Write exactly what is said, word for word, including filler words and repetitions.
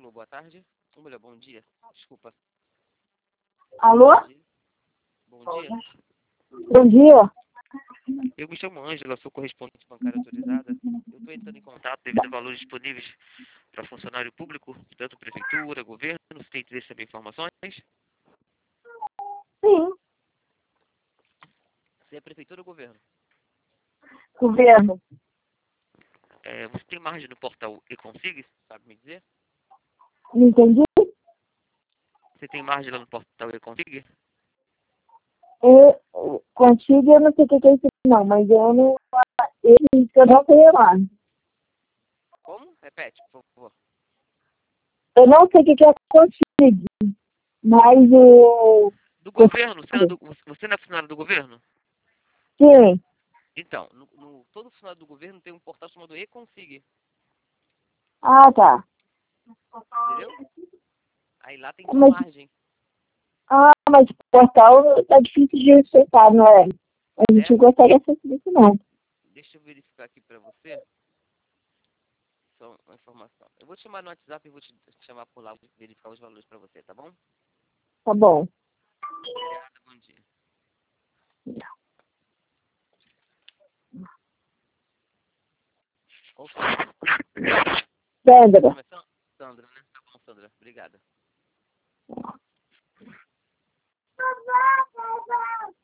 Alô, boa tarde. Ou melhor, bom dia. Desculpa. Alô? Bom dia. Bom dia. Eu me chamo Ângela, sou correspondente bancária autorizada. Eu estou entrando em contato devido a valores disponíveis para funcionário público, tanto prefeitura, governo. Você tem interesse em saber informações? Sim, Você é prefeitura ou governo? governo. É, você tem margem no portal E-Consig, sabe me dizer? Não entendi? Você tem margem lá no portal E-Consig? Eu, contigo eu não sei o que que é isso não, mas eu não. Esse eu não sei lá. Como? Repete, por favor. Eu não sei o que que é contigo, mas o. Do governo? Você, é do, você não é funcionário do governo? Sim. Então, no, no, todo funcionário do governo tem um portal chamado E-Consig, Ah, tá. entendeu? Aí lá tem sua Mas, margem, ah, mas o portal tá difícil de acessar, não é? A gente né? não consegue acessar isso não. Deixa eu verificar aqui pra você. Só uma informação. Eu vou te chamar no WhatsApp e vou te chamar por lá, vou verificar os valores pra você, tá bom? Tá bom. Obrigado, bom dia. Qual o seu nome? Seu Sandra. nome é San- Sandra, né? Tá bom, Sandra. Obrigada.